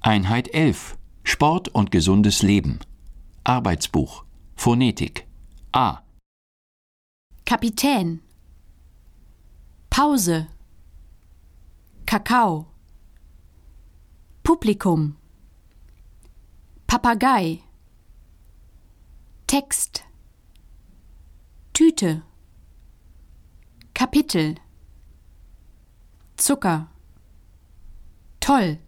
Einheit 11. Sport und gesundes Leben. Arbeitsbuch. Phonetik. A. Kapitän. Pause. Kakao. Publikum. Papagei. Text. Tüte. Kapitel. Zucker. Toll.